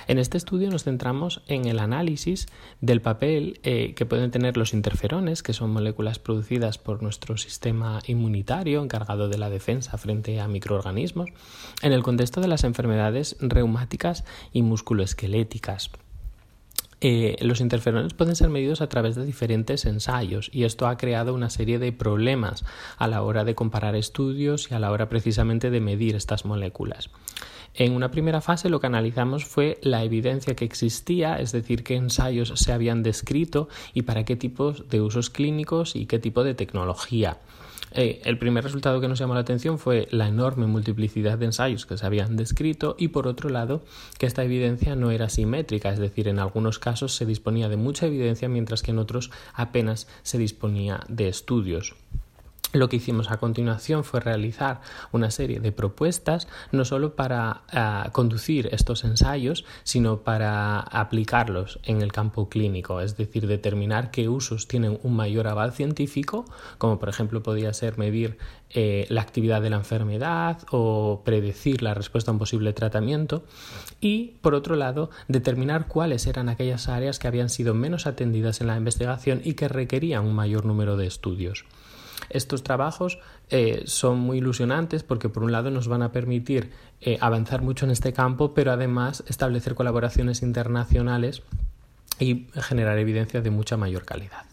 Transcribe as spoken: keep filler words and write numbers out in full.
En este estudio nos centramos en el análisis del papel eh, que pueden tener los interferones, que son moléculas producidas por nuestro sistema inmunitario encargado de la defensa frente a microorganismos, en el contexto de las enfermedades reumáticas y musculoesqueléticas. Eh, los interferones pueden ser medidos a través de diferentes ensayos y esto ha creado una serie de problemas a la hora de comparar estudios y a la hora precisamente de medir estas moléculas. En una primera fase lo que analizamos fue la evidencia que existía, es decir, qué ensayos se habían descrito y para qué tipos de usos clínicos y qué tipo de tecnología. Eh, el primer resultado que nos llamó la atención fue la enorme multiplicidad de ensayos que se habían descrito y, por otro lado, que esta evidencia no era simétrica, es decir, en algunos casos se disponía de mucha evidencia mientras que en otros apenas se disponía de estudios. Lo que hicimos a continuación fue realizar una serie de propuestas, no solo para uh, conducir estos ensayos, sino para aplicarlos en el campo clínico, es decir, determinar qué usos tienen un mayor aval científico, como por ejemplo podía ser medir eh, la actividad de la enfermedad o predecir la respuesta a un posible tratamiento, y por otro lado, determinar cuáles eran aquellas áreas que habían sido menos atendidas en la investigación y que requerían un mayor número de estudios. Estos trabajos eh, son muy ilusionantes porque por un lado nos van a permitir eh, avanzar mucho en este campo, pero además establecer colaboraciones internacionales y generar evidencia de mucha mayor calidad.